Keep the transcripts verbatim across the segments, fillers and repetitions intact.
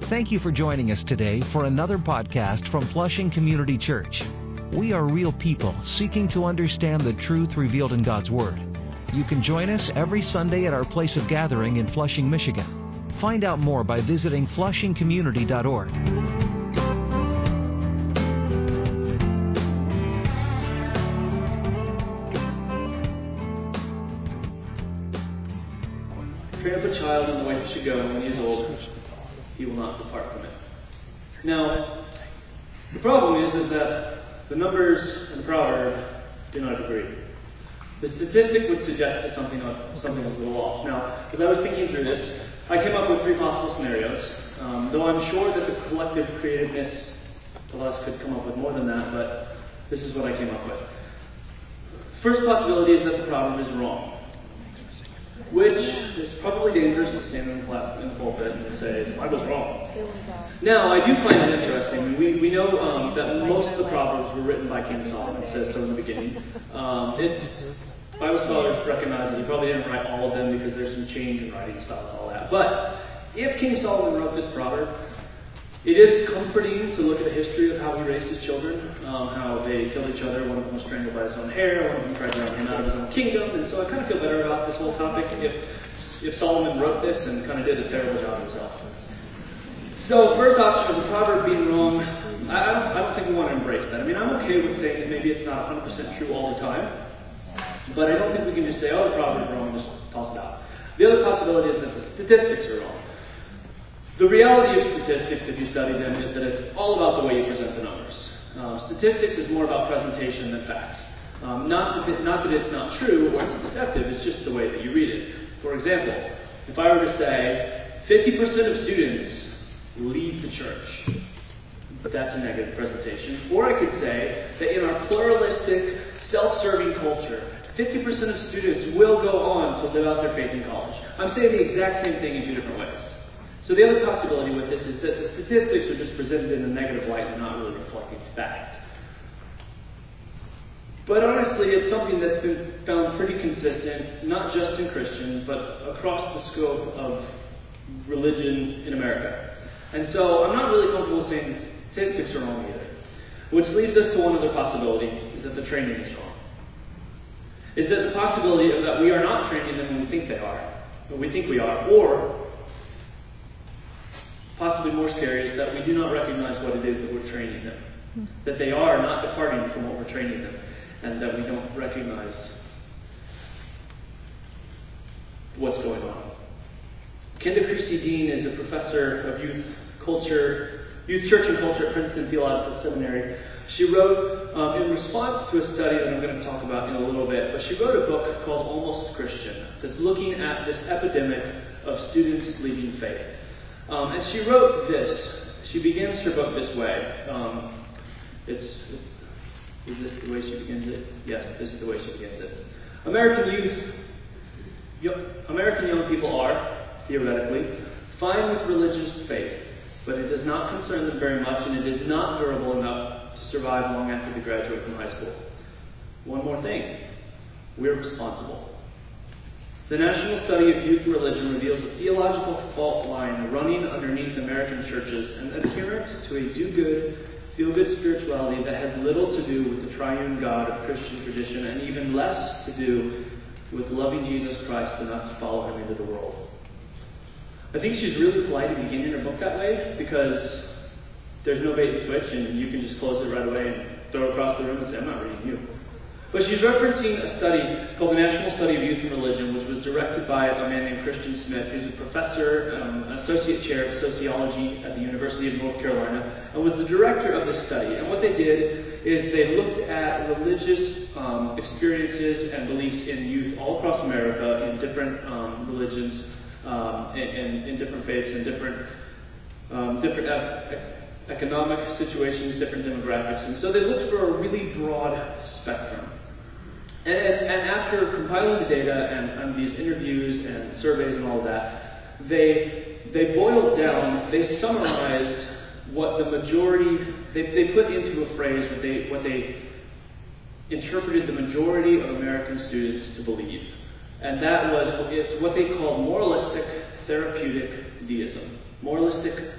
Thank you for joining us today for another podcast from Flushing Community Church. We are real people seeking to understand the truth revealed in God's Word. You can join us every Sunday at our place of gathering in Flushing, Michigan. Find out more by visiting flushing community dot org. Train up a child in the way he should go, and when he is old, he will not depart from it. Now, the problem is, is that the numbers and the proverb do not agree. The statistic would suggest that something, something is a little off. Now, as I was thinking through this, I came up with three possible scenarios, um, though I'm sure that the collective creativeness of us could come up with more than that, but this is what I came up with. First possibility is that the proverb is wrong, which is probably dangerous to stand in the, plat- in the pulpit and say, I was wrong. Now, I do find it interesting. We, we know um, that most of the Proverbs were written by King Solomon, it says so in the beginning. Um, it's, Bible scholars recognize that he probably didn't write all of them because there's some change in writing styles and all that. But if King Solomon wrote this proverb, it is comforting to look at the history of how he raised his children, um, how they killed each other. One of them was strangled by his own hair, one of them tried to run him out of his own kingdom, and so I kind of feel better about this whole topic if if Solomon wrote this and kind of did a terrible job himself. So, first option of the proverb being wrong, I don't, I don't think we want to embrace that. I mean, I'm okay with saying that maybe it's not one hundred percent true all the time, but I don't think we can just say, oh, the proverb is wrong, and just toss it out. The other possibility is that the statistics are wrong. The reality of statistics, if you study them, is that it's all about the way you present the numbers. Um, statistics is more about presentation than fact. Um, not, that it, not that it's not true or it's deceptive, it's just the way that you read it. For example, if I were to say fifty percent of students leave the church, that's a negative presentation. Or I could say that in our pluralistic, self-serving culture, fifty percent of students will go on to live out their faith in college. I'm saying the exact same thing in two different ways. So the other possibility with this is that the statistics are just presented in a negative light and not really reflecting fact. But honestly, it's something that's been found pretty consistent, not just in Christians, but across the scope of religion in America. And so I'm not really comfortable saying that statistics are wrong either. Which leads us to one other possibility, is that the training is wrong. Is that the possibility of that we are not training them when we think they are, or we think we are, or possibly more scary is that we do not recognize what it is that we're training them. That they are not departing from what we're training them, and that we don't recognize what's going on. Kenda Creasy Dean is a professor of youth culture, youth church and culture at Princeton Theological Seminary. She wrote, um, in response to a study that I'm going to talk about in a little bit, but she wrote a book called Almost Christian that's looking at this epidemic of students leaving faith. Um, and she wrote this. She begins her book this way. Um, it's, is this the way she begins it? Yes, this is the way she begins it. American youth, American young people are, theoretically, fine with religious faith, but it does not concern them very much, and it is not durable enough to survive long after they graduate from high school. One more thing. We're responsible. The National Study of Youth and Religion reveals a theological fault line running underneath American churches, and adherence to a do-good, feel-good spirituality that has little to do with the triune God of Christian tradition, and even less to do with loving Jesus Christ enough to follow him into the world. I think she's really polite at beginning her book that way, because there's no bait and switch, and you can just close it right away and throw it across the room and say, I'm not reading you. But she's referencing a study called the National Study of Youth and Religion, which was directed by a man named Christian Smith, who's a professor, um, associate chair of sociology at the University of North Carolina, and was the director of this study. And what they did is they looked at religious um, experiences and beliefs in youth all across America in different um, religions, um, and, and in different faiths, and different um, different ep- economic situations, different demographics. And so they looked for a really broad spectrum. And, and, and after compiling the data and, and these interviews and surveys and all of that, they they boiled down, they summarized what the majority, they, they put into a phrase what they what they interpreted the majority of American students to believe. And that was it's what they called moralistic therapeutic deism. Moralistic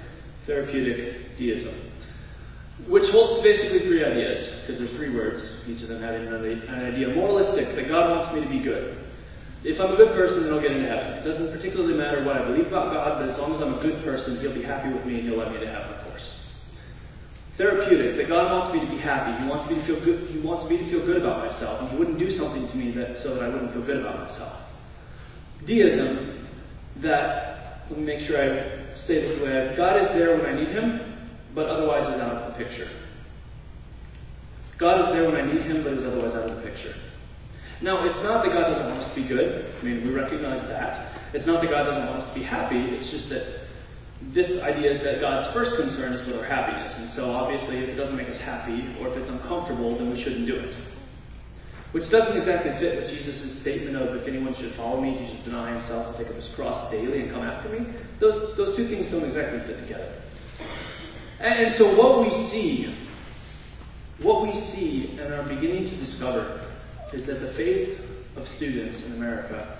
therapeutic deism, which holds to basically three ideas, because there's three words, each of them having an idea. Moralistic, that God wants me to be good. If I'm a good person, then I'll get into heaven. It doesn't particularly matter what I believe about God, but as long as I'm a good person, He'll be happy with me and He'll let me to heaven, of course. Therapeutic, that God wants me to be happy. He wants me to feel good. He wants me to feel good about myself, and He wouldn't do something to me that so that I wouldn't feel good about myself. Deism, that, let me make sure I say this the way I, God is there when I need Him, but otherwise is out of the picture. God is there when I need Him, but is otherwise out of the picture. Now, it's not that God doesn't want us to be good. I mean, we recognize that. It's not that God doesn't want us to be happy. It's just that this idea is that God's first concern is with our happiness. And so, obviously, if it doesn't make us happy, or if it's uncomfortable, then we shouldn't do it. Which doesn't exactly fit with Jesus' statement of, if anyone should follow me, he should deny himself and take up his cross daily and come after me. Those, those two things don't exactly fit together. And, and so what we see, what we see and are beginning to discover is that the faith of students in America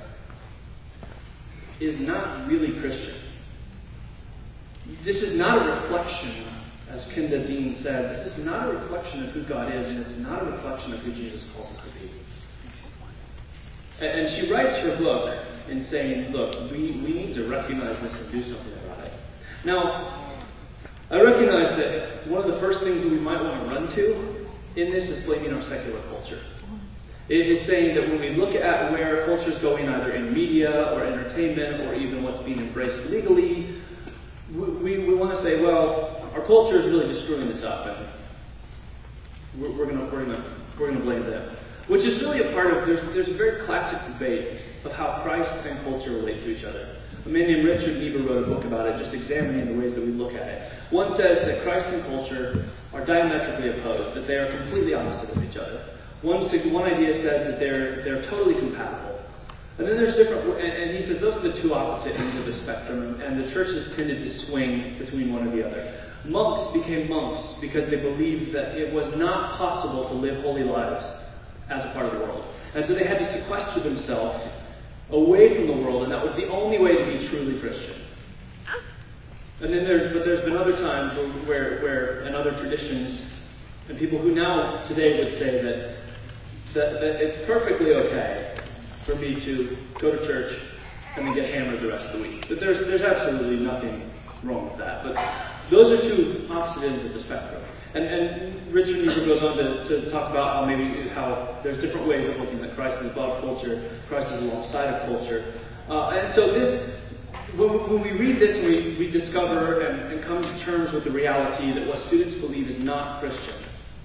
is not really Christian. This is not a reflection, as Kenda Dean said, this is not a reflection of who God is, and it's not a reflection of who Jesus calls us to be. And, and she writes her book in saying, look, we, we need to recognize this and do something about it. Now, I recognize that one of the first things that we might want to run to in this is blaming our secular culture. It is saying that when we look at where culture is going, either in media or entertainment or even what's being embraced legally, we, we want to say, well, our culture is really just screwing this up, and we're, we're going we're gonna, we're gonna blame them. Which is really a part of, there's, there's a very classic debate of how Christ and culture relate to each other. A man named Richard Niebuhr wrote a book about it, just examining the ways that we look at it. One says that Christ and culture are diametrically opposed, that they are completely opposite of each other. One, one idea says that they're they're totally compatible. And then there's different, and, and he says those are the two opposite ends of the spectrum, and the churches tended to swing between one or the other. Monks became monks because they believed that it was not possible to live holy lives as a part of the world. And so they had to sequester themselves away from the world, and that was the only way to be truly Christian. And then there's, but there's been other times where, where, and other traditions, and people who now today would say that That, that it's perfectly okay for me to go to church and then get hammered the rest of the week. But there's there's absolutely nothing wrong with that. But those are two opposite ends of the spectrum. And, and Richard Niebuhr goes on to, to talk about how maybe how there's different ways of looking at Christ is above culture, Christ is alongside of culture. Uh, and so this, when, when we read this, we, we discover and, and come to terms with the reality that what students believe is not Christian.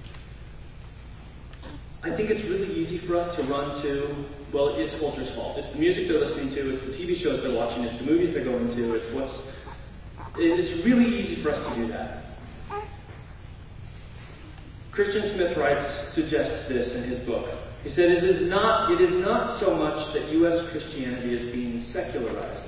I think it's really easy for us to run to, well, it's culture's fault. It's the music they're listening to, it's the T V shows they're watching, it's the movies they're going to, it's what's... It's really easy for us to do that. Christian Smith writes, suggests this in his book. He said, it is not, it is not so much that U S Christianity is being secularized.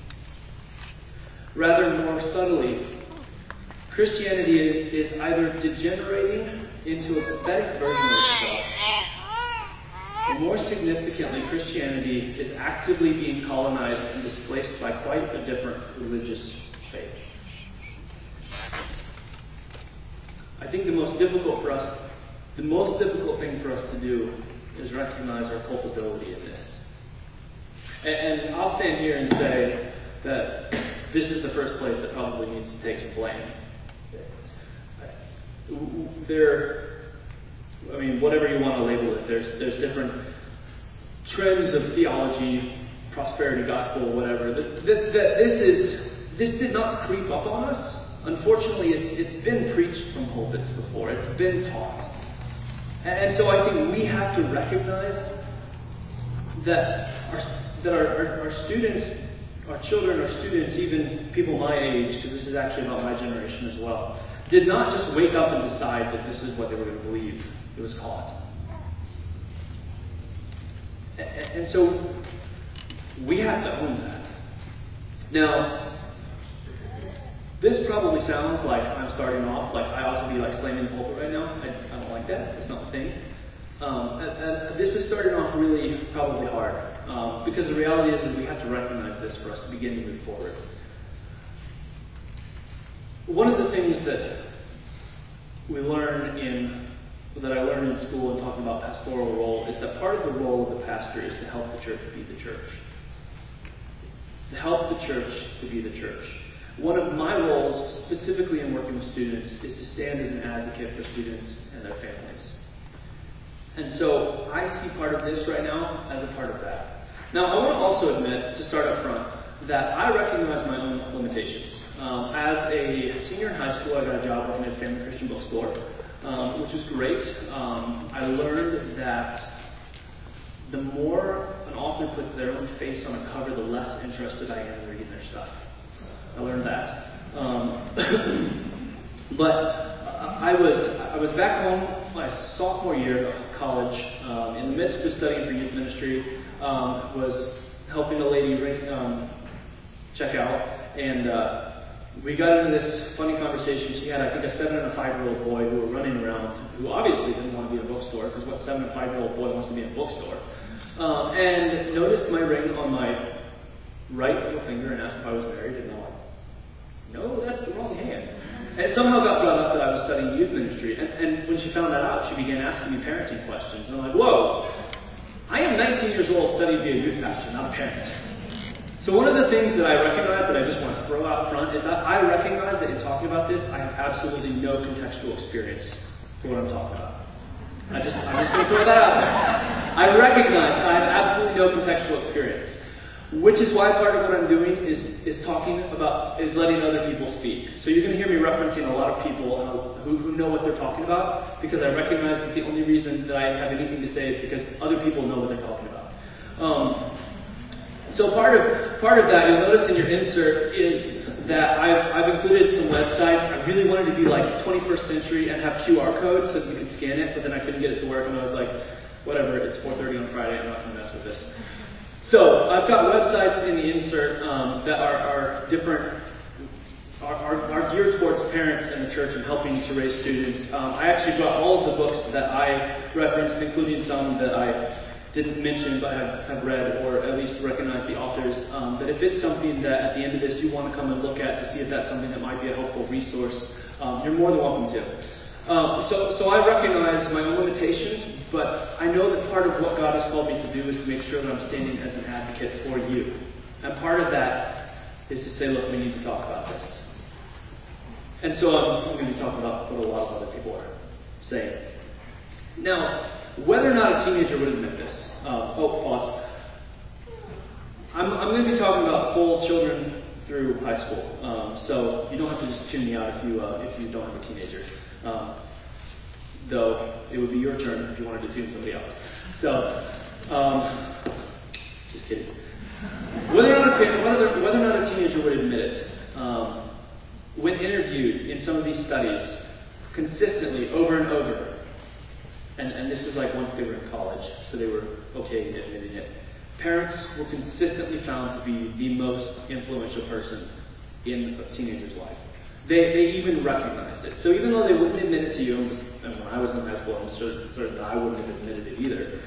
Rather, more subtly, Christianity is, is either degenerating into a pathetic version of itself, or more significantly, Christianity is actively being colonized and displaced by quite a different religious faith. I think the most difficult for us, the most difficult thing for us to do is recognize our culpability in this. And, and I'll stand here and say that this is the first place that probably needs to take some blame. There, I mean, whatever you want to label it, there's there's different trends of theology, prosperity gospel, whatever. That, that, that this is this did not creep up on us. Unfortunately, it's it's been preached from pulpits before. It's been taught, and so I think we have to recognize that our that our, our, our students, our children, our students, even people my age, because this is actually about my generation as well, did not just wake up and decide that this is what they were going to believe. It was taught. And, and so we have to own that. Now, this probably sounds like I'm starting off, like I ought to be like slamming the pulpit right now. I, I don't like that. That's not the thing. Um, and, and this is starting off really probably hard. Um, because the reality is that we have to recognize this for us to begin to move forward. one of the things that we learn in, that I learned in school in talking about pastoral role is that part of the role of the pastor is to help the church be the church. To help the church to be the church. One of my roles, specifically in working with students, is to stand as an advocate for students and their families. And so I see part of this right now as a part of that. Now, I want to also admit, to start up front, that I recognize my own limitations. Um, as a senior in high school, I got a job working at a Family Christian Bookstore, um, which was great. Um, I learned that the more an author puts their own face on a cover, the less interested I am in reading their stuff. I learned that. Um, but I was I was back home my sophomore year of college, um, in the midst of studying for youth ministry, um, was helping a lady um, check out, and uh, we got into this funny conversation. She had, I think, a seven and a five-year-old boy who were running around, who obviously didn't want to be in a bookstore, because what seven and five-year-old boy wants to be in a bookstore? Um, and noticed my ring on my right little finger and asked if I was married, and I'm like, no, that's the wrong hand. And it somehow got brought up that I was studying youth ministry, and, and when she found that out, she began asking me parenting questions, and I'm like, whoa, I am nineteen years old studying to be a youth pastor, not a parent. So one of the things that I recognize that I just want to throw out front is that I recognize that in talking about this, I have absolutely no contextual experience for what I'm talking about. I just, I'm just going to throw that out there. I recognize I have absolutely no contextual experience, which is why part of what I'm doing is, is talking about, is letting other people speak. So you're going to hear me referencing a lot of people who, who know what they're talking about, because I recognize that the only reason that I have anything to say is because other people know what they're talking about. Um, So part of part of that, you'll notice in your insert, is that I've I've included some websites. I really wanted to be like twenty-first century and have Q R codes so that you could scan it, but then I couldn't get it to work, and I was like, whatever, it's four thirty on Friday, I'm not going to mess with this. So I've got websites in the insert um, that are, are different, are, are, are geared towards parents and the church and helping to raise students. Um, I actually brought all of the books that I referenced, including some that I didn't mention but have, have read or at least recognize the authors. Um, but if it's something that at the end of this you want to come and look at to see if that's something that might be a helpful resource, um, you're more than welcome to. Um, so, so I recognize my own limitations, but I know that part of what God has called me to do is to make sure that I'm standing as an advocate for you. And part of that is to say, look, we need to talk about this. And so I'm, I'm going to be talking about what a lot of other people are saying. Now, whether or not a teenager would admit this. Uh, oh, pause. I'm, I'm going to be talking about full children through high school. Um, so you don't have to just tune me out if you uh, if you don't have a teenager. Um, though it would be your turn if you wanted to tune somebody out. So, um, just kidding. Whether or not a, whether, whether or not a teenager would admit it, um, when interviewed in some of these studies, consistently over and over. And, and this is like once they were in college, so they were okay admitting it. Parents were consistently found to be the most influential person in a teenager's life. They they even recognized it. So even though they wouldn't admit it to you, and when I was in high school, I'm certain, certain that I wouldn't have admitted it either.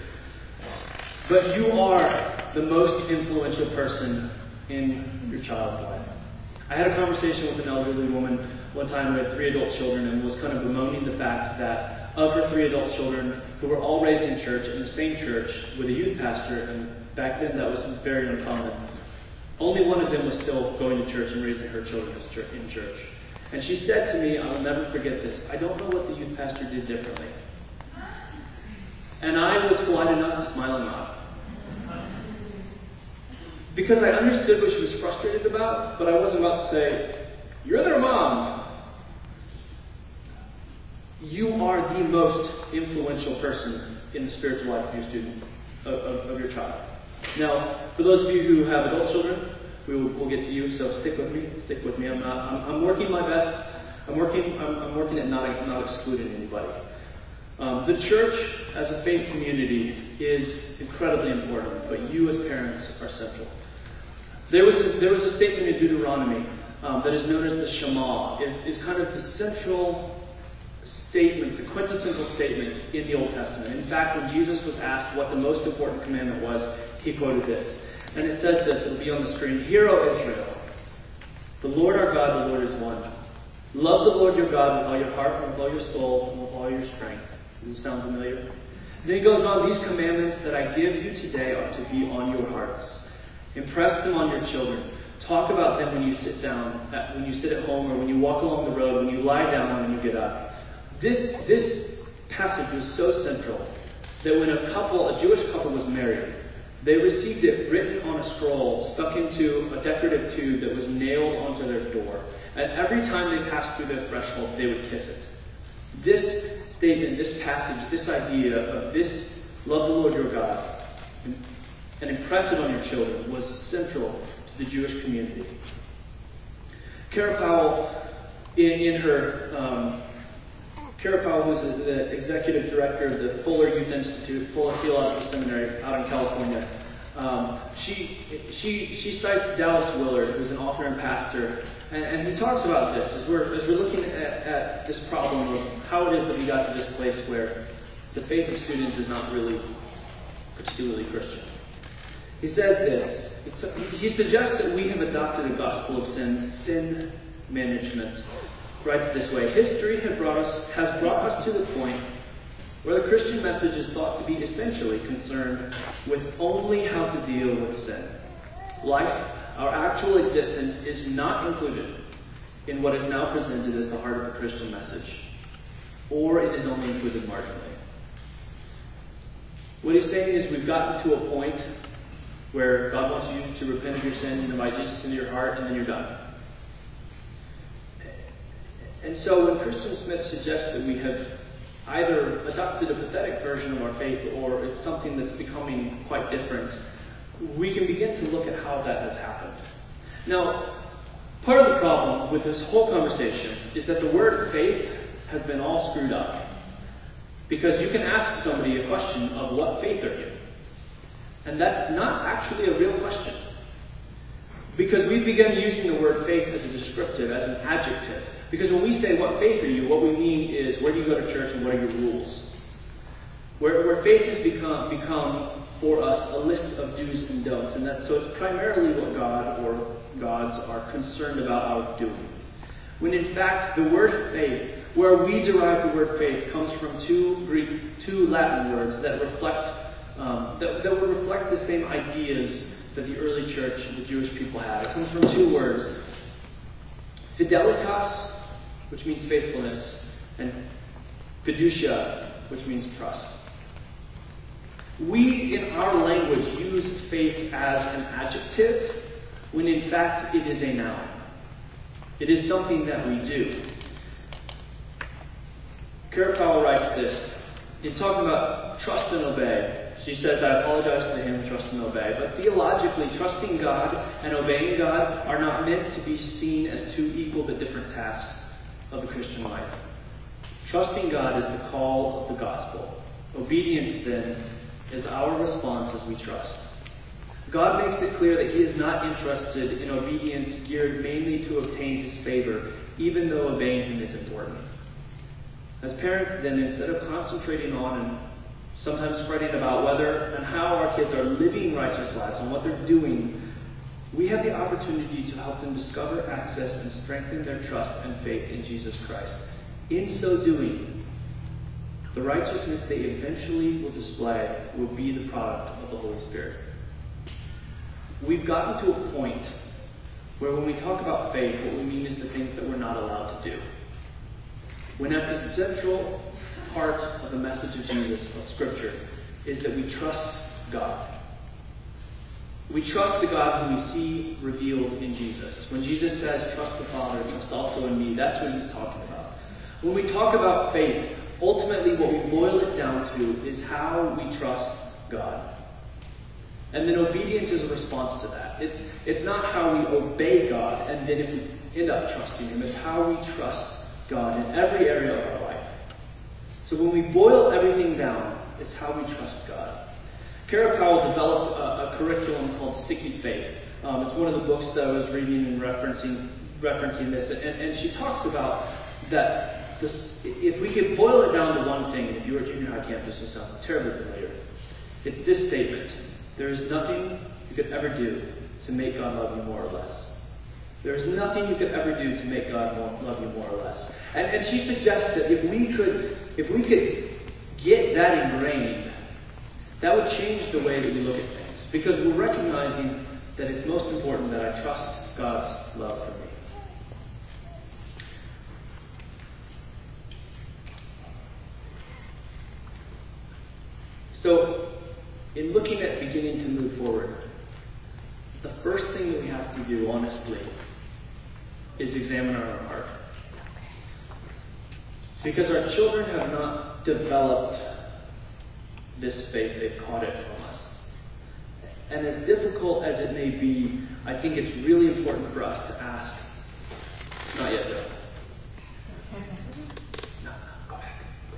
But you are the most influential person in your child's life. I had a conversation with an elderly woman one time who had three adult children and was kind of bemoaning the fact that of her three adult children, who were all raised in church, in the same church, with a youth pastor, and back then that was very uncommon, only one of them was still going to church and raising her children in church. And she said to me, I will never forget this, I don't know what the youth pastor did differently. And I was polite enough to smile and nod. Because I understood what she was frustrated about, but I wasn't about to say, you're their mom. You are the most influential person in the spiritual life of your student, of, of, of your child. Now, for those of you who have adult children, we will, we'll get to you. So stick with me. Stick with me. I'm not. I'm, I'm working my best. I'm working. I'm, I'm working at not not excluding anybody. Um, the church as a faith community is incredibly important, but you as parents are central. There was a, there was a statement in Deuteronomy um, that is known as the Shema. is is kind of the central statement, the quintessential statement in the Old Testament. In fact, when Jesus was asked what the most important commandment was, he quoted this. And it says this, it'll be on the screen. Hear, O Israel, the Lord our God, the Lord is one. Love the Lord your God with all your heart, and with all your soul, and with all your strength. Does this sound familiar? Then he goes on, these commandments that I give you today are to be on your hearts. Impress them on your children. Talk about them when you sit down, at, when you sit at home, or when you walk along the road, when you lie down, or when you get up. This, this passage was so central that when a couple, a Jewish couple was married, they received it written on a scroll, stuck into a decorative tube that was nailed onto their door. And every time they passed through their threshold, they would kiss it. This statement, this passage, this idea of this, love the Lord your God, and impress it on your children, was central to the Jewish community. Kara Powell, in, in her, um, Kara Powell was the executive director of the Fuller Youth Institute, Fuller Theological Seminary out in California. Um, she, she, she cites Dallas Willard, who's an author and pastor, and, and he talks about this as we're, as we're looking at, at this problem of how it is that we got to this place where the faith of students is not really particularly Christian. He says this. It's, he suggests that we have adopted a gospel of sin, sin management. Writes this way: history has brought us has brought us to the point where the Christian message is thought to be essentially concerned with only how to deal with sin. Life, our actual existence, is not included in what is now presented as the heart of the Christian message, or it is only included marginally. What he's saying is we've gotten to a point where God wants you to repent of your sin and invite Jesus into your heart, and then you're done. And so when Christian Smith suggests that we have either adopted a pathetic version of our faith or it's something that's becoming quite different, we can begin to look at how that has happened. Now, part of the problem with this whole conversation is that the word faith has been all screwed up. Because you can ask somebody a question of what faith are you? And that's not actually a real question. Because we've begun using the word faith as a descriptive, as an adjective. Because when we say, what faith are you? What we mean is, where do you go to church and what are your rules? Where, where faith has become, become, for us, a list of do's and don'ts. And that, so it's primarily what God or gods are concerned about our doing. When in fact, the word faith, where we derive the word faith, comes from two Greek, two Latin words that reflect, um, that, that would reflect the same ideas that the early church, the Jewish people had. It comes from two words: fidelitas, which means faithfulness, and fiducia, which means trust. We, in our language, use faith as an adjective, when in fact it is a noun. It is something that we do. Kara Powell writes this. In talking about trust and obey, she says, I apologize to him, trust and obey. But theologically, trusting God and obeying God are not meant to be seen as two equal but different tasks of the Christian life. Trusting God is the call of the gospel. Obedience, then, is our response as we trust. God makes it clear that He is not interested in obedience geared mainly to obtain His favor, even though obeying Him is important. As parents, then, instead of concentrating on and sometimes fretting about whether and how our kids are living righteous lives and what they're doing, we have the opportunity to help them discover, access, and strengthen their trust and faith in Jesus Christ. In so doing, the righteousness they eventually will display will be the product of the Holy Spirit. We've gotten to a point where when we talk about faith, what we mean is the things that we're not allowed to do. When at the central part of the message of Jesus, of Scripture, is that we trust God. We trust the God whom we see revealed in Jesus. When Jesus says, trust the Father, trust also in me, that's what He's talking about. When we talk about faith, ultimately what we boil it down to is how we trust God. And then obedience is a response to that. It's, it's not how we obey God and then if we end up trusting Him, it's how we trust God in every area of our life. So when we boil everything down, it's how we trust God. Kara Powell developed a, a curriculum called Sticky Faith. Um, it's one of the books that I was reading and referencing, referencing this. And, and she talks about that this, if we could boil it down to one thing, if you were at junior high campus, this sounds terribly familiar. It's this statement: there is nothing you could ever do to make God love you more or less. There's nothing you could ever do to make God more, love you more or less. And, and she suggests that if we could, if we could get that ingrained, that would change the way that we look at things. Because we're recognizing that it's most important that I trust God's love for me. So, in looking at beginning to move forward, the first thing that we have to do, honestly, is examine our own heart. Because our children have not developed this faith, they've caught it from us. And as difficult as it may be, I think it's really important for us to ask, not yet, Joe. No, no, go back. Go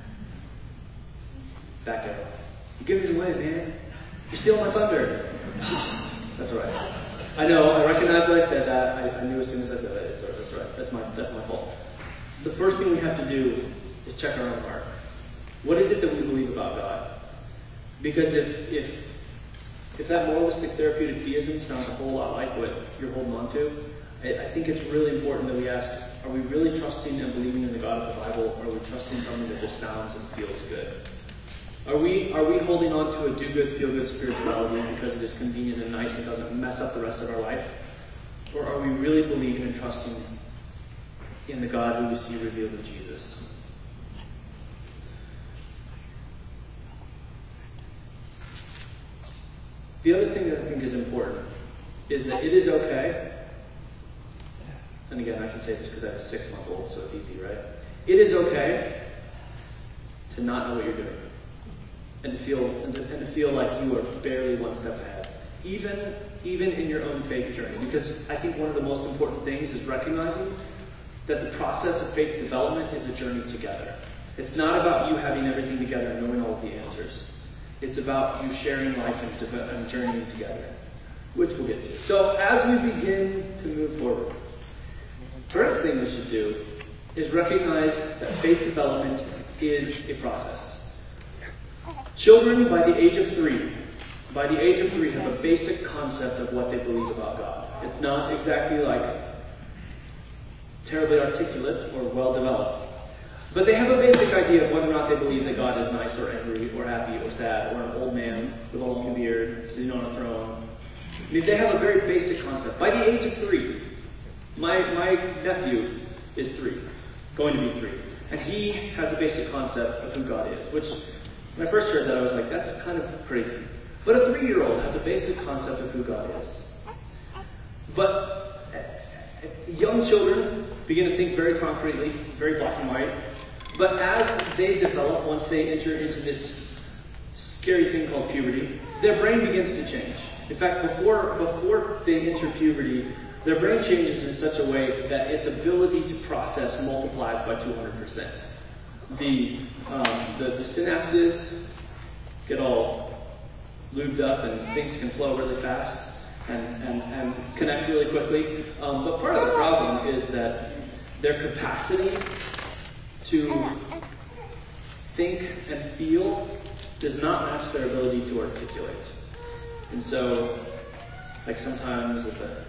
back. Back up. You're giving it away, man. You're stealing my thunder. That's all right. I know, I recognize when I said that. I, I knew as soon as I said it. That's right. That's my, that's my fault. The first thing we have to do is check our own heart. What is it that we believe about God? Because if if if that moralistic therapeutic theism sounds a whole lot like what you're holding on to, I, I think it's really important that we ask, are we really trusting and believing in the God of the Bible, or are we trusting something that just sounds and feels good? Are we are we holding on to a do-good, feel-good spirituality because it is convenient and nice and doesn't mess up the rest of our life? Or are we really believing and trusting in the God who we see revealed in Jesus? The other thing that I think is important is that it is okay, and again, I can say this because I have a six-month-old, so it's easy, right? It is okay to not know what you're doing, and to feel and to, and to feel like you are barely one step ahead, even even in your own faith journey. Because I think one of the most important things is recognizing that the process of faith development is a journey together. It's not about you having everything together and knowing all of the answers. It's about you sharing life and, de- and journeying together, which we'll get to. So as we begin to move forward, first thing we should do is recognize that faith development is a process. Children by the age of three, by the age of three, have a basic concept of what they believe about God. It's not exactly like terribly articulate or well developed. But they have a basic idea of whether or not they believe that God is nice or angry or happy or sad or an old man with a long beard sitting on a throne. I mean, they have a very basic concept. By the age of three, my, my nephew is three, going to be three. And he has a basic concept of who God is, which when I first heard that I was like, that's kind of crazy. But a three-year-old has a basic concept of who God is. But young children begin to think very concretely, very black and white. But as they develop, once they enter into this scary thing called puberty, their brain begins to change. In fact, before before they enter puberty, their brain changes in such a way that its ability to process multiplies by two hundred percent. The, um, the the synapses get all lubed up and things can flow really fast and, and, and connect really quickly. Um, but part of the problem is that their capacity to think and feel does not match their ability to articulate. And so, like sometimes if a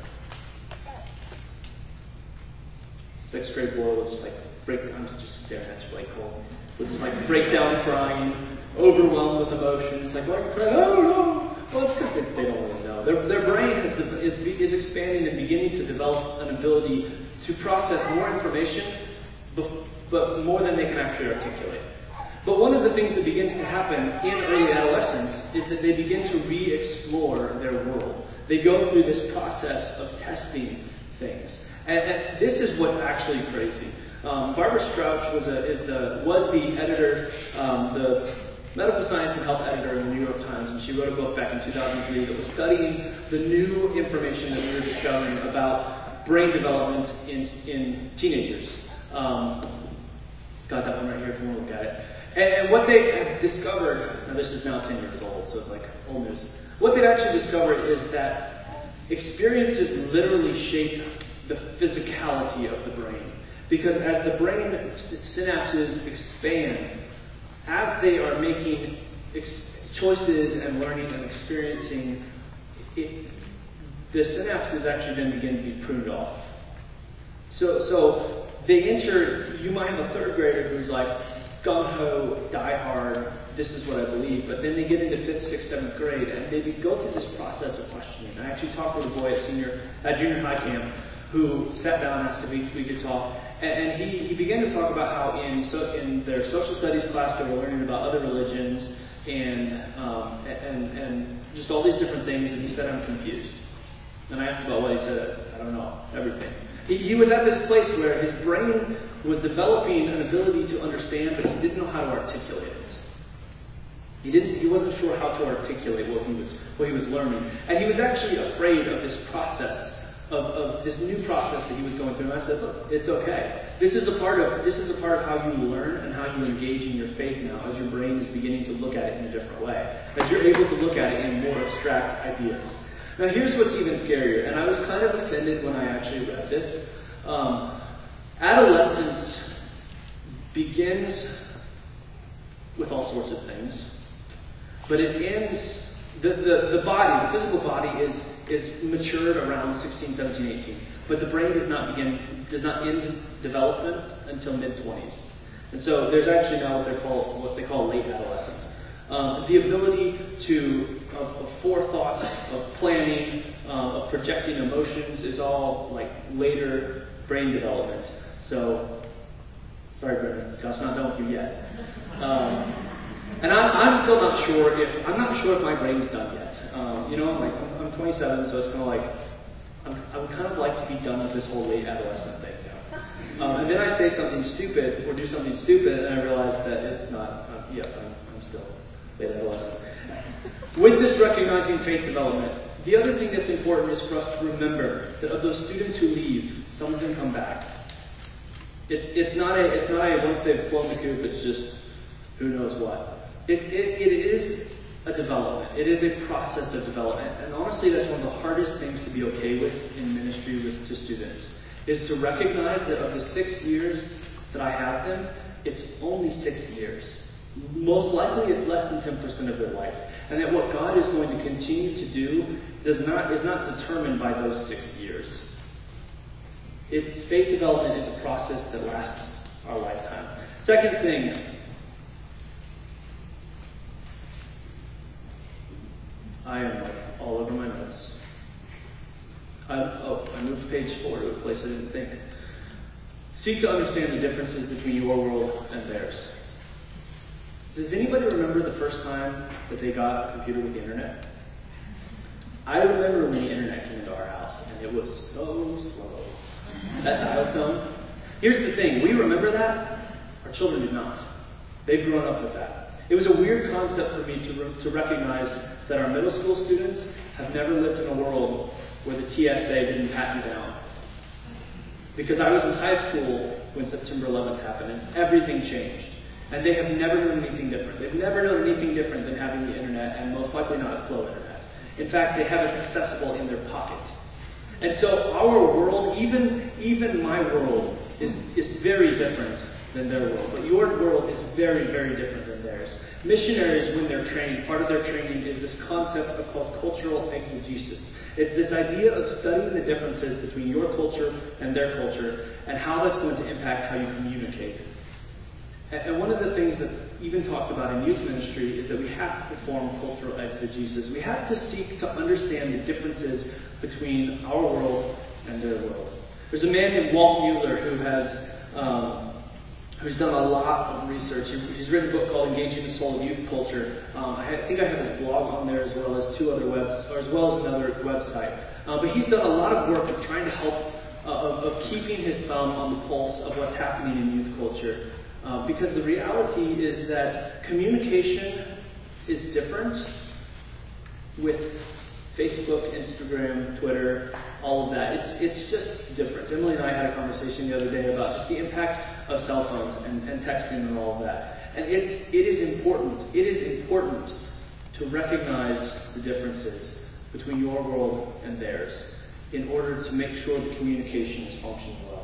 sixth grade boy will just like break, I'm just staring at you like cold, will just like break down crying, overwhelmed with emotions, like, why are you crying? Oh no! Well, it's because they, they don't really know. Their, their brain is, is, is expanding and beginning to develop an ability to process more information, but more than they can actually articulate. But one of the things that begins to happen in early adolescence is that they begin to re-explore their world. They go through this process of testing things. And, and this is what's actually crazy. Um, Barbara Strouch was, a, is the, was the editor, um, the medical science and health editor in the New York Times, and she wrote a book back in two thousand three that was studying the new information that we were discovering about brain development in, in teenagers. Um, got that one right here if you want to look at it. And, and what they have discovered, now this is now ten years old, so it's like old news. What they've actually discovered is that experiences literally shape the physicality of the brain. Because as the brain synapses expand, as they are making ex- choices and learning and experiencing, it, the synapses actually then begin to be pruned off. So, so they enter, you might have a third grader who's like gung-ho, die-hard, this is what I believe, but then they get into fifth, sixth, seventh grade, and they go through this process of questioning. I actually talked with a boy at senior, at junior high camp who sat down and asked if we, we could talk, and, and he, he began to talk about how in so in their social studies class they were learning about other religions and um, and and just all these different things, and he said, I'm confused. And I asked about what he said, I don't know, everything. He, he was at this place where his brain was developing an ability to understand, but he didn't know how to articulate it. He didn't. He wasn't sure how to articulate what he was what he was learning, and he was actually afraid of this process, of, of this new process that he was going through. And I said, look, it's okay. This is a part of this is a part of how you learn and how you engage in your faith now, as your brain is beginning to look at it in a different way, as you're able to look at it in more abstract ideas. Now, here's what's even scarier, and I was kind of offended when I actually read this. Um, adolescence begins with all sorts of things, but it ends, the, the, the body, the physical body is, is matured around sixteen, seventeen, eighteen, but the brain does not begin, does not end development until mid-twenties. And so there's actually now what they call, what they call late adolescence. Um, the ability to Of, of forethought, of planning, uh, of projecting emotions is all like later brain development. So, sorry, Brendan, God's not done with you yet. Um, and I'm, I'm still not sure if I'm not sure if my brain's done yet. Um, you know, I'm like I'm, I'm twenty-seven, so it's kind of like I'm, I would kind of like to be done with this whole late adolescent thing. Um, and then I say something stupid or do something stupid, and I realize that it's not. Uh, yeah, I'm, I'm still late adolescent. With this recognizing faith development, the other thing that's important is for us to remember that of those students who leave, some of them come back. It's it's not a it's not a once they've flown the coop, it's just who knows what. It it, it is a development. It is a process of development, and honestly, that's one of the hardest things to be okay with in ministry with to students, is to recognize that of the six years that I have them, it's only six years. Most likely, it's less than ten percent of their life. And that what God is going to continue to do does not is not determined by those six years. It, faith development is a process that lasts our lifetime. Second thing, I am like all over my notes. I, oh, I moved page four to a place I didn't think. Seek to understand the differences between your world and theirs. Does anybody remember the first time that they got a computer with the internet? I remember when the internet came into our house, and it was so slow. That dial tone. Here's the thing, we remember that. Our children do not. They've grown up with that. It was a weird concept for me to, re- to recognize that our middle school students have never lived in a world where the T S A didn't pat you down. Because I was in high school when September eleventh happened, and everything changed. And they have never known anything different. They've never known anything different than having the internet, and most likely not a slow internet. In fact, they have it accessible in their pocket. And so our world, even, even my world, is, is very different than their world. But your world is very, very different than theirs. Missionaries, when they're trained, part of their training is this concept of called cultural exegesis. It's this idea of studying the differences between your culture and their culture, and how that's going to impact how you communicate. And one of the things that's even talked about in youth ministry is that we have to perform cultural exegesis. We have to seek to understand the differences between our world and their world. There's a man named Walt Mueller who has um, who's done a lot of research. He's written a book called Engaging the Soul of Youth Culture. Um, I think I have his blog on there as well as two other webs, or as well as another website. Uh, but he's done a lot of work of trying to help uh, of, of keeping his thumb on the pulse of what's happening in youth culture. Uh, because the reality is that communication is different with Facebook, Instagram, Twitter, all of that. It's it's just different. Emily and I had a conversation the other day about just the impact of cell phones and, and texting and all of that. And it's it is important. It is important to recognize the differences between your world and theirs in order to make sure the communication is functioning well.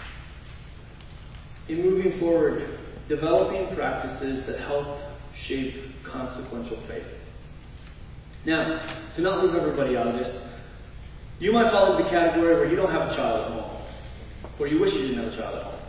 In moving forward, developing practices that help shape consequential faith. Now, to not leave everybody out of this, You might fall into the category where you don't have a child at home, or you wish you didn't have a child at home.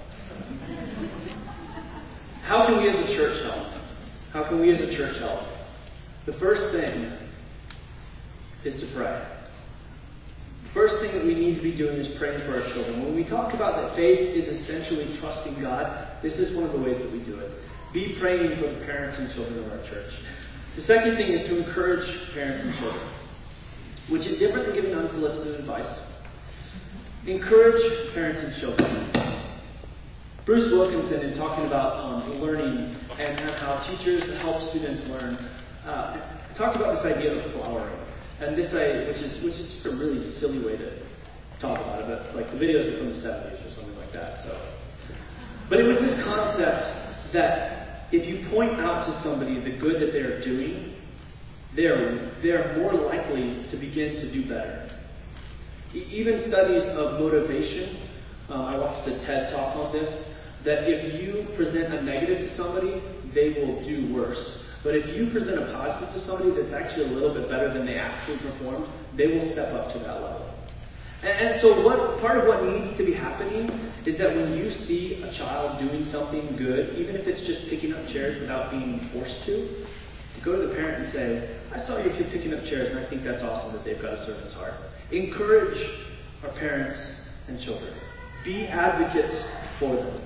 How can we as a church help? How can we as a church help? The first thing is to pray. The first thing that we need to be doing is praying for our children. When we talk about that faith is essentially trusting God, this is one of the ways that we do it. Be praying for the parents and children of our church. The second thing is to encourage parents and children, which is different than giving unsolicited advice. Encourage parents and children. Bruce Wilkinson, in talking about um, learning and how teachers help students learn, uh, talked about this idea of flowering, and this idea, which is which is just a really silly way to talk about it, but like the videos are from the seventies or something like that. So, but it was this concept that if you point out to somebody the good that they're doing, they're they're more likely to begin to do better. E- even studies of motivation. Uh, I watched a TED talk on this. That if you present a negative to somebody, they will do worse. But if you present a positive to somebody that's actually a little bit better than they actually performed, they will step up to that level. And, and so what part of what needs to be happening is that when you see a child doing something good, even if it's just picking up chairs without being forced to, to go to the parent and say, I saw your kid picking up chairs and I think that's awesome that they've got a servant's heart. Encourage our parents and children. Be advocates for them.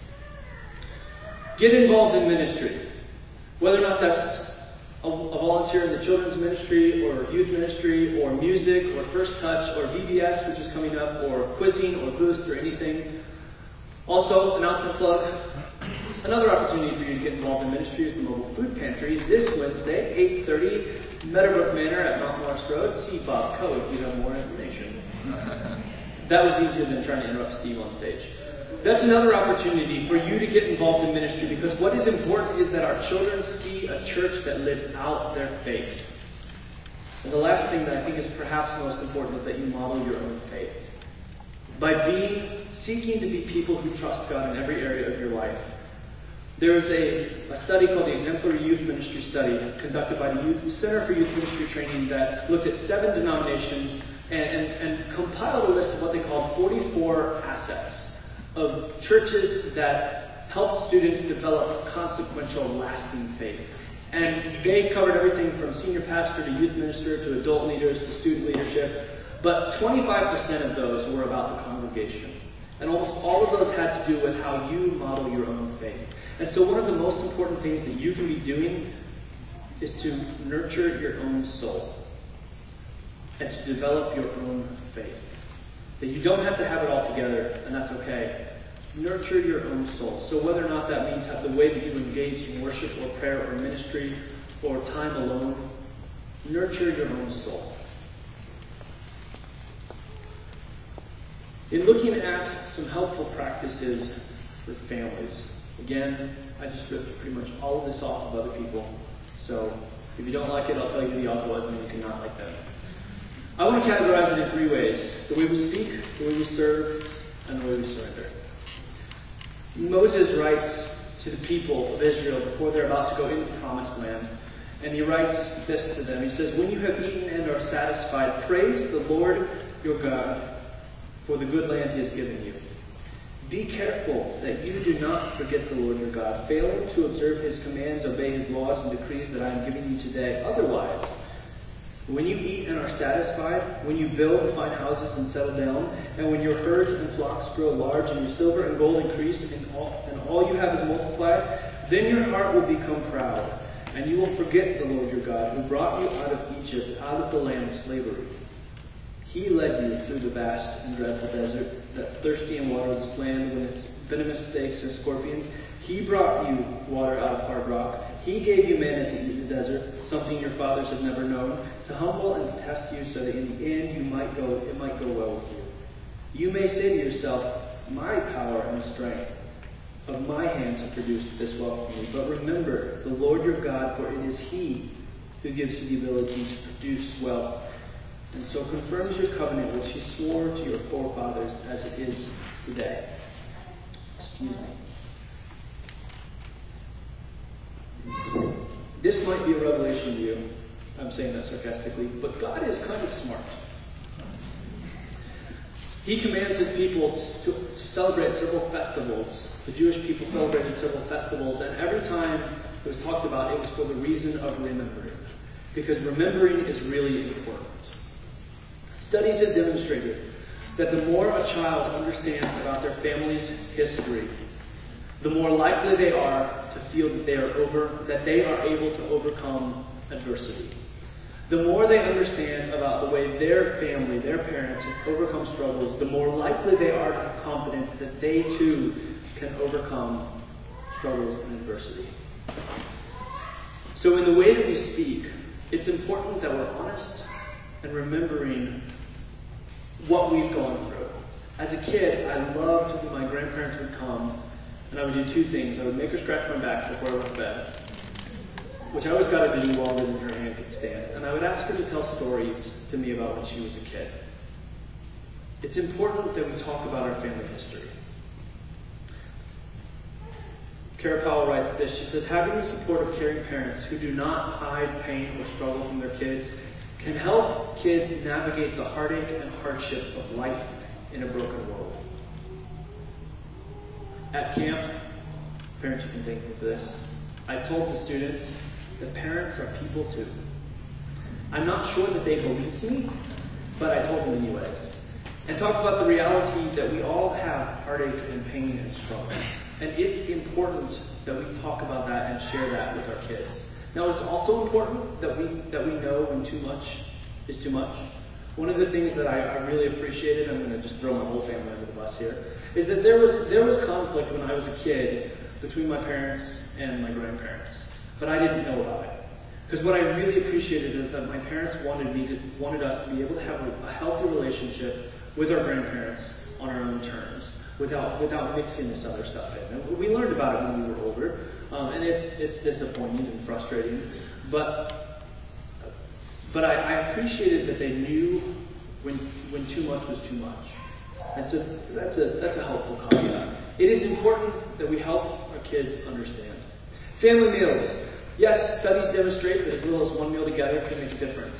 Get involved in ministry. Whether or not that's a, a volunteer in the children's ministry or youth ministry or music or First Touch or V B S, which is coming up, or quizzing or Boost or anything. Also, announcement plug. Another opportunity for you to get involved in ministry is the Mobile Food Pantry this Wednesday, eight thirty, Meadowbrook Manor at Mount Morris Road. See Bob Coe if you have more information. That was easier than trying to interrupt Steve on stage. That's another opportunity for you to get involved in ministry, because what is important is that our children see a church that lives out their faith. And the last thing that I think is perhaps most important is that you model your own faith. By being, seeking to be people who trust God in every area of your life. There is a, a study called the Exemplary Youth Ministry Study conducted by the Youth Center for Youth Ministry Training that looked at seven denominations and, and, and compiled a list of what they called forty-four assets of churches that help students develop consequential, lasting faith. And they covered everything from senior pastor to youth minister to adult leaders to student leadership. But twenty-five percent of those were about the congregation. And almost all of those had to do with how you model your own faith. And so one of the most important things that you can be doing is to nurture your own soul and to develop your own faith. That you don't have to have it all together, and that's okay. Nurture your own soul. So whether or not that means have the way that you engage in worship or prayer or ministry or time alone, nurture your own soul. In looking at some helpful practices for families, again, I just ripped pretty much all of this off of other people. So if you don't like it, I'll tell you who the author was and then you cannot like them. I want to categorize it in three ways: the way we speak, the way we serve, and the way we surrender. Moses writes to the people of Israel before they're about to go into the promised land, and he writes this to them. He says, when you have eaten and are satisfied, praise the Lord your God for the good land he has given you. Be careful that you do not forget the Lord your God, failing to observe his commands, obey his laws and decrees that I am giving you today. Otherwise, when you eat and are satisfied, when you build fine houses and settle down, and when your herds and flocks grow large, and your silver and gold increase, and all, and all you have is multiplied, then your heart will become proud, and you will forget the Lord your God, who brought you out of Egypt, out of the land of slavery. He led you through the vast and dreadful desert, that thirsty and waterless land, with its venomous snakes and scorpions. He brought you water out of hard rock. He gave you manna to eat in the desert, something your fathers have never known, to humble and to test you, so that in the end you might go, it might go well with you. You may say to yourself, my power and strength of my hands have produced this wealth for me. But remember the Lord your God, for it is He who gives you the ability to produce wealth, and so confirms your covenant which He swore to your forefathers as it is today. Excuse me. This might be a revelation to you. I'm saying that sarcastically, but God is kind of smart. He commands his people to, to celebrate several festivals. The Jewish people celebrated several festivals, and every time it was talked about, it was for the reason of remembering. Because remembering is really important. Studies have demonstrated that the more a child understands about their family's history, the more likely they are to feel that they are over, that they are able to overcome adversity. The more they understand about the way their family, their parents have overcome struggles, the more likely they are to have confidence that they too can overcome struggles and adversity. So in the way that we speak, it's important that we're honest and remembering what we've gone through. As a kid, I loved when my grandparents would come and I would do two things. I would make her scratch my back before I went to bed, which I always got her to do longer than her hand could stand. And I would ask her to tell stories to me about when she was a kid. It's important that we talk about our family history. Kara Powell writes this. She says, having the support of caring parents who do not hide pain or struggle from their kids can help kids navigate the heartache and hardship of life in a broken world. At camp, parents, you can thank me for this, I told the students that parents are people too. I'm not sure that they believed me, but I told them anyways. And talked about the reality that we all have heartache and pain and struggle. And it's important that we talk about that and share that with our kids. Now, it's also important that we that we know when too much is too much. One of the things that I, I really appreciated, I'm going to just throw my whole family under the bus here, is that there was there was conflict when I was a kid between my parents and my grandparents, but I didn't know about it. Because what I really appreciated is that my parents wanted me to wanted us to be able to have a, a healthy relationship with our grandparents on our own terms, without without mixing this other stuff in. And we learned about it when we were older, um, and it's it's disappointing and frustrating. But but I, I appreciated that they knew when when too much was too much, and so that's a that's a helpful caveat. It is important that we help our kids understand. Family meals. Yes, studies demonstrate that as little as one meal together can make a difference.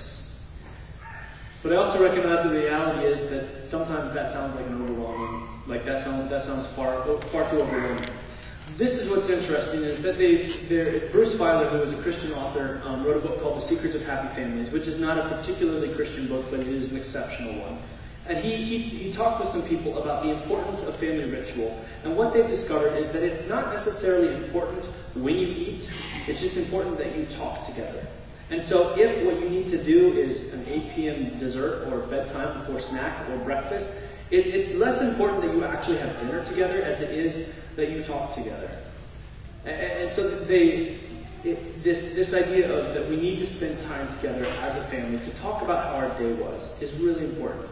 But I also recognize the reality is that sometimes that sounds like an overwhelming, like that sounds that sounds far far too overwhelming. This is what's interesting is that they, Bruce Feiler, who is a Christian author, um, wrote a book called The Secrets of Happy Families, which is not a particularly Christian book, but it is an exceptional one. And he, he, he talked with some people about the importance of family ritual. And what they've discovered is that it's not necessarily important when you eat, it's just important that you talk together. And so if what you need to do is an eight p.m. dessert or bedtime before snack or breakfast, it, it's less important that you actually have dinner together as it is that you talk together. And, and so they, it, this, this idea of that we need to spend time together as a family to talk about how our day was is really important.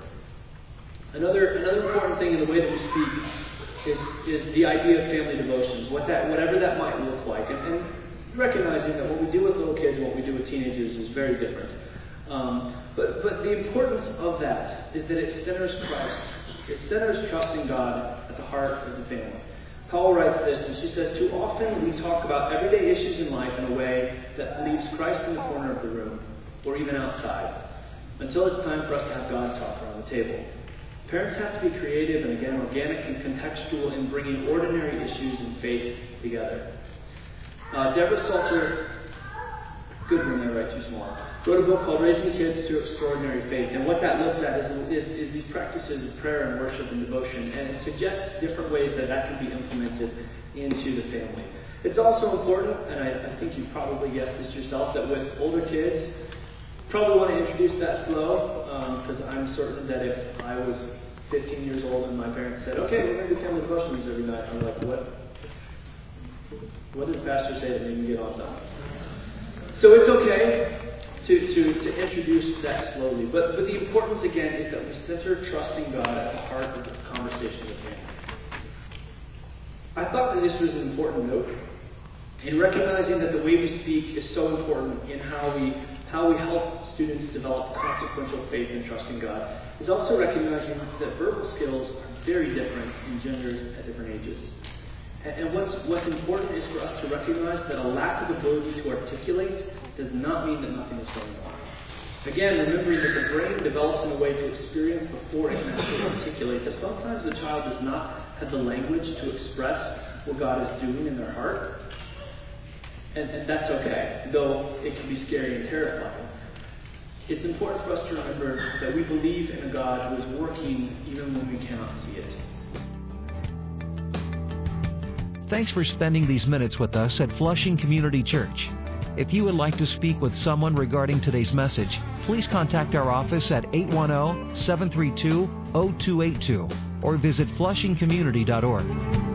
Another another important thing in the way that we speak is, is the idea of family devotions, what that whatever that might look like. And, and recognizing that what we do with little kids and what we do with teenagers is very different. Um, but, but the importance of that is that it centers Christ. It centers trusting God at the heart of the family. Paul writes this, and she says, too often we talk about everyday issues in life in a way that leaves Christ in the corner of the room, or even outside, until it's time for us to have God talk around the table. Parents have to be creative and, again, organic and contextual in bringing ordinary issues and faith together. Uh, Deborah Salter Goodwin, I write too small, wrote a book called Raising Kids to Extraordinary Faith. And what that looks at is, is, is these practices of prayer and worship and devotion. And it suggests different ways that that can be implemented into the family. It's also important, and I, I think you probably guessed this yourself, that with older kids, probably want to introduce that slow, because um, I'm certain that if I was fifteen years old and my parents said, okay, we're going to do family devotions every night, I'm like, what? What did the pastor say that made me get on time? So it's okay to, to, to introduce that slowly. But, but the importance, again, is that we center trusting God at the heart of the conversation with family. I thought that this was an important note in recognizing that the way we speak is so important in how we how we help students develop consequential faith and trust in God. Is also recognizing that verbal skills are very different in genders at different ages. And what's what's important is for us to recognize that a lack of ability to articulate does not mean that nothing is going on. Again, remembering that the brain develops in a way to experience before it can actually articulate, that sometimes the child does not have the language to express what God is doing in their heart. And, and that's okay, though it can be scary and terrifying. It's important for us to remember that we believe in a God who is working even when we cannot see it. Thanks for spending these minutes with us at Flushing Community Church. If you would like to speak with someone regarding today's message, please contact our office at eight one zero, seven three two, zero two eight two or visit flushing community dot org.